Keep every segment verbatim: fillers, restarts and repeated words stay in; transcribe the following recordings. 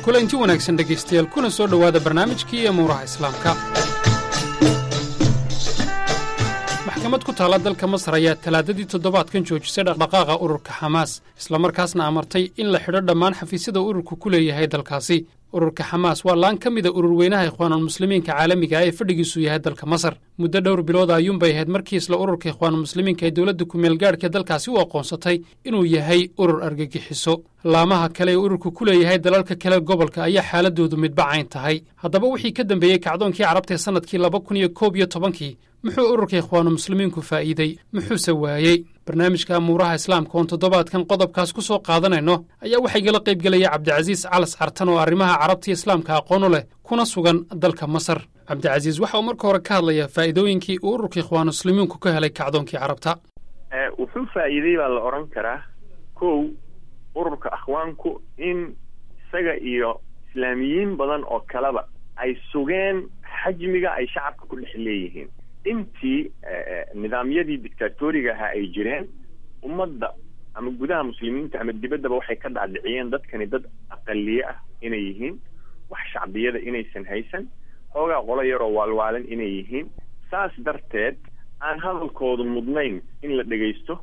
kulanti wanaagsan dhegaystayaal kuna soo dhowaada barnaamijkii amuuraha islaamka. maxkamad ku taala dalka Masar ayaa talaadadii toddobaadkan joojisay dhaqdhaqaaqa ururka Xamaas isla markaasna amartay in la xidho dhammaan xafiisyada ururku ku leeyahay dalkaasi. ururka Xamaas waa laan ka mid ah urur weynaha Ikhwaanul Muslimiinka caalamiga ah ee fadhigiisu yahay dalka Masar. muddo dhowr bilood ayuun bay ahayd markii isla ururka Ikhwaanul Muslimiinka ee dawladda ku meel gaadhka dalkaasi u aqoonsatay inuu yahay urur argagixiso. laamaha kale ee ururku ku leeyahay dalalka kale gobolka ayaa xaaladoodu midbacayn tahay. haddaba wixii ka dambeeyey kacdoonkii carabta ee sanadkii laba kun iyo koob iyo tobankii muxuu ururka Ikhwaanul Muslimiinku faa'iiday muxuuse waayey? barnaamijka amuuraha islaamka oon toddobaadkan qodobkaas ku soo qaadanayno ayaa waxay gala qayb gelaya cabdicasiis calas cartan oo arrimaha carabta islaamka aqoon u leh kuna sugan dalka Masar. cabdicasiis waxa uu marka hore ka hadlayaa faa'iidooyinkii uu ururka Ikhwaanul Muslimiinku ka helay kacdoonkii carabta. wuxuu faa'iiday baa la oran karaa kow ururka akhwaanku in isaga iyo islaamiyiin badan oo kaleba ay sugeen xajmiga ay shacabka ku dhex leeyihiin. intii nidaamyadii dictatoriga ahaa ay jireen ummadda ama gudaha muslimiinta ama dibaddaba waxay ka dhaadhiciyeen dadkani dad aqaliye ah inay yihiin, wax shacbiyada inaysan haysan, hoogaa qolo yaroo waalwaalan inay yihiin. saas darteed aan hadalkoodu mudnayn in la dhegaysto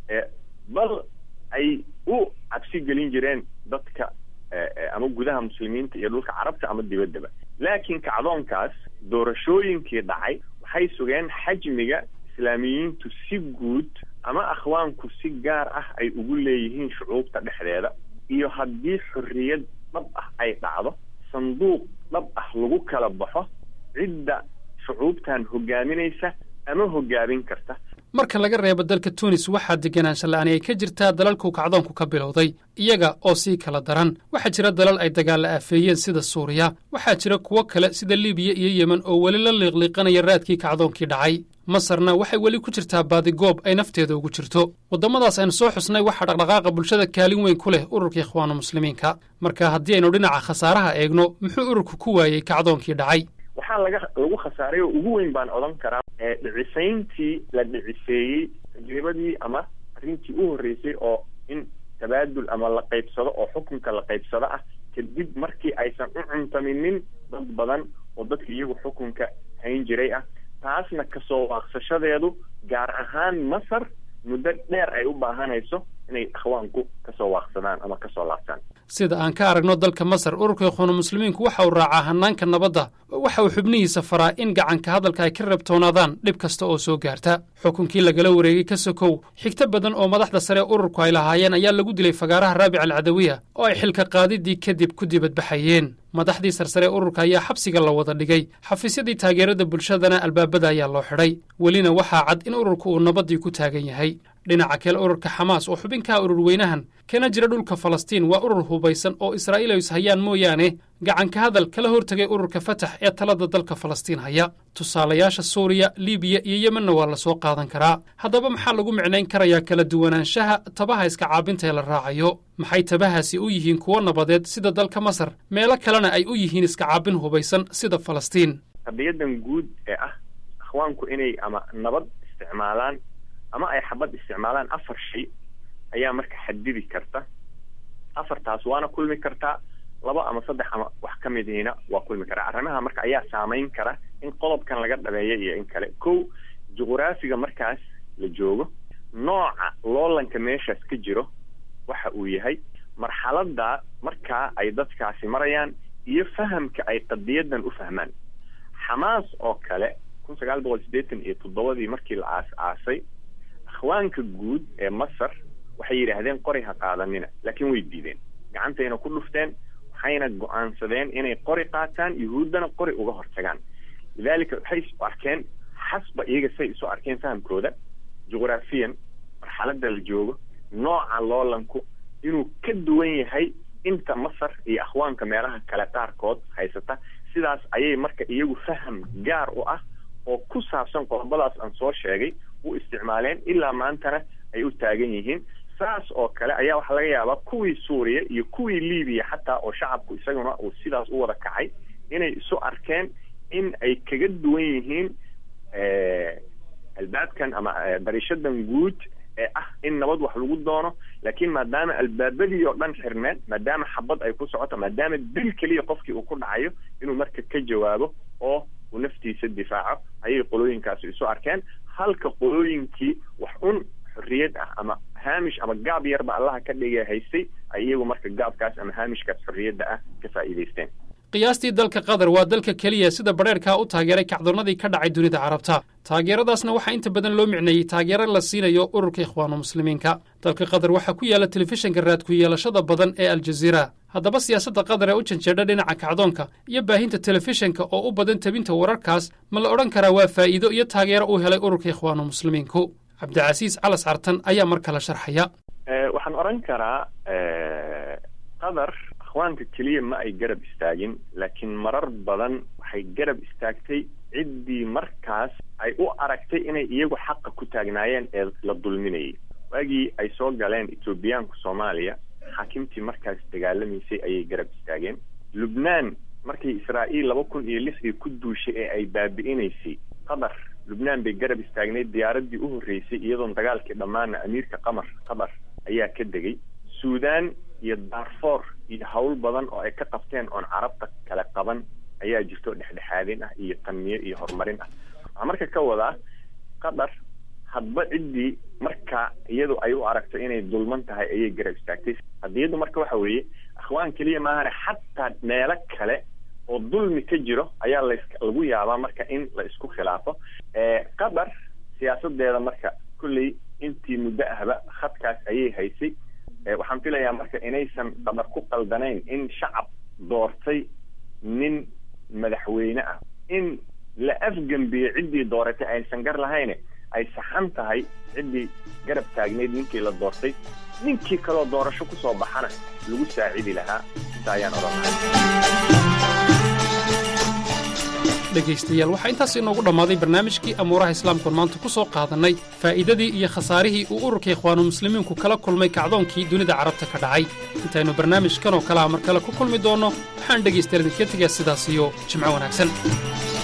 bal ay u cabsi gelin jireen dadka ama gudaha muslimiinta iyo dhulka carabta ama dibaddaba. laakiin kacdoonkaas doorashooyinkii dhacay waxay sugeen xajmiga islaamiyiintu si guud ama akhwaanku si gaar ah ay ugu leeyihiin shucuubta dhexdeeda, iyo haddii xorriyad dhab ah ay dhacdo sanduuq dhab ah lagu kala baxo cidda shucuubtan hogaaminaysa ama hoggaamin karta. marka laga reebo dalka Tunis waxaa deganaansho la'aan ay ka jirtaa dalalku kacdoonku ka bilowday iyaga oo sii kala daran. waxaa jira dalal ay dagaal aafeeyeen sida Suuriya, waxaa jira kuwo kale sida Liibiya iyo Yemen oo weli la liiqliiqanaya raadkii kacdoonkii dhacay. Masarna waxay weli ku jirtaa baadigoob ay nafteeda ugu jirto. waddamadaas aynu soo xusnay waxaa dhaqdhaqaaqa bulshada kaalin weyn ku leh ururka Ikhwaanul Muslimiinka. marka haddii aynu dhinaca khasaaraha eegno muxuu ururku ku waayey kacdoonkii dhacay? waxaa laga lagu khasaaray oo ugu weyn baan odhan karaa dhicisayntii la dhiciseeyey tajribadii ama arrintii u horreysay oo in tabaadul ama la qaybsado oo xukunka la qaybsado ah kadib markii aysan u cuntaminin dad badan oo dadka iyagu xukunka hayn jiray ah. taasna kasoo waaqsashadeedu gaar ahaan Masar muddo dheer ay u baahanayso inay akhwaanku kasoo waaqsadaan ama kasoo laabtaan. sida aan ka aragno dalka Masar ururka Ikhwaanul Muslimiinku waxa uu raacaa hanaanka nabadda, waxa uu xubnihiisa faraa in gacanka hadalka ay ka reebtoonaadaan dhib kasta oo soo gaarta. xukunkii lagala wareegay ka sokow xigta badan oo madaxda sare ururku ay lahaayeen ayaa lagu dilay fagaaraha Raabic al-Cadawiya oo ay xilka qaadidii kadib ku dibadbaxayeen. madaxdii sarsare ururka ayaa xabsiga la wada dhigay, xafiisyadii taageerada bulshadana albaabada ayaa loo xidhay. welina waxaa cad in ururku uu nabaddii ku taagan yahay. dhinaca kale ururka Xamaas oo xubinka urur weynahan kana jira dhulka Falastiin waa urur hubaysan oo Israa'iil ay hayaan mooyaane gacanka hadal kala hortagay ururka Fatah ee talada dalka Falastiin haya. tusaalayaasha Suuriya, Liibiya iyo Yemenna waa la soo qaadan karaa. haddaba maxaa lagu micnayn karayaa kala duwanaanshaha tabaha iska caabinta ee la raacayo? maxay tabahaasi u yihiin kuwo nabadeed sida dalka Masar, meelo kalena ay u yihiin iska caabin hubaysan sida Falastiin? qadiyadan guud ee ah akhwaanku inay ama nabad isticmaalaan ama ay xabad isticmaalaan afar shay ayaa marka xadidi karta. afartaas waana kulmi kartaa, laba ama saddex ama wax ka midiina waa kulmi karaa. arrimaha marka ayaa saamayn kara in qodobkan laga dhabeeyo iyo in kale. kow juqraafiga markaas la joogo, nooca loolanka meeshaas ka jiro waxa uu yahay, marxaladda markaa ay dadkaasi marayaan iyo fahamka ay qadiyadan u fahmaan. Xamaas oo kale kun sagaal boqol siddeetan iyo toddobadii markii la aas-aasay akhwaanka guud ee Masar waxay yidhaahdeen qori ha qaadanina, laakiin way diideen, gacantayna ku dhufteen, waxayna go-aansadeen inay qori qaataan, yuhuuddana qori uga hortagaan. lidaalika waxay isu arkeen xasba iyaga say isu arkeen fahamkooda juqraafiyan marxaladda la joogo, nooca loolanku inuu ka duwan yahay inta Masar iyo akhwaanka meelaha kale qaarkood haysata. sidaas ayay marka iyagu faham gaar u ah oo ku saabsan qodobadaas aan soo sheegay u isticmaaleen, ilaa maantana ay u taagan yihiin. saas oo kale ayaa waxaa laga yaabaa kuwii Suuriya iyo kuwii Liibiya xataa oo shacabku isaguna uu sidaas u wada kacay inay isu arkeen in ay kaga duwan yihiin albaabkan ama dariishadan guud ee ah in nabad wax lagu doono laakiin maadaama albaabadii oo dhan xirneed maadaama xabad ay ku socoto maadaama dil keliya qofkii uu ku dhacayo inuu marka ka jawaabo oo uu naftiisa difaaco ayay qolooyinkaasi isu arkeen halka qolooyinkii wax un xorriyad ah ama haamish ama gaab yarba allaha ka dhigay haystay ay iyagu marka gaabkaas ama haamishkaas xorriyadda ah ka faa'iidaysteen qiyaastii dalka qatar waa dalka keliya sida badheerkaa u taageeray kacdoonnadii ka dhacay dunida carabta taageeradaasna waxaa inta badan loo micneeyey taageero la siinayo ururka ikhwaanu muslimiinka dalka qatar waxaa ku yaalla telefishinka raadku yeelashada badan ee aljaziira haddaba siyaasadda qatar ee u janjeedha dhinaca kacdoonka iyo baahinta telefishinka oo u badan tabinta wararkaas ma la odhan karaa waa faa'iido iyo taageero uu helay ururka ikhwaanu muslimiinku cabdicasiis calas cartan ayaa mar kale sharxaya waxaan odhan karaa qatar akhwaanka keliya ma ay garab istaagin laakiin marar badan waxay garab istaagtay ciddii markaas ay u aragtay inay iyagu xaqa ku taagnaayeen ee la dulminayay waagii ay soo galeen etoobiyaanku soomaaliya xaakimtii markaas dagaalamaysay ayay garab istaageen lubnaan markay israa'iil laba kun iyo lixdii ku duushay ee ay baabi'inaysay qatar lubnaan bay garab istaagnayd diyaaraddii u horreysay iyadoon dagaalkii dhammaana amiirka qamar qatar ayaa ka degay suudaan iyo darfor iyo hawl badan oo ay ka qabteen oon carabta kale qaban ayaa jirto dhexdhexaadin ah iyo tanmiye iyo horumarin ah waxaa marka ka wadaa qatar hadba ciddii marka iyadu ay u aragto inay dulman tahay ayay garab istaagtay hadiyadu marka waxa weeye akhwaan keliya maahane xataa meelo kale oo dulmi ka jiro ayaa lagu yaabaa marka in la isku khilaafo qatar siyaasadeeda marka kulley intii muddo ahba khadkaas ayay haysay waxaan filayaa marka inaysan qatar ku qaldanayn in shacab doortay nin madaxweyne ah in la afgembiyo ciddii dooratay aysan gar lahayne ay saxan tahay ciddii garab taagnayd ninkii la doortay ninkii kaloo doorasho ku soo baxana lagu saacidi lahaa inta ayaan odhanahay dhegaystayaal waxaa intaas inoogu dhammaaday barnaamijkii amuuraha islaamkuon maanta ku soo qaadannay faa'iidadii iyo khasaarihii uu ururka ikhwaanu muslimiinku kala kulmay kacdoonkii dunida carabta ka dhacay intaynu barnaamijkan oo kale ah mar kale ku kulmi doonno waxaan dhegaystayaal idinka tegaa sidaas iyo jimco wanaagsan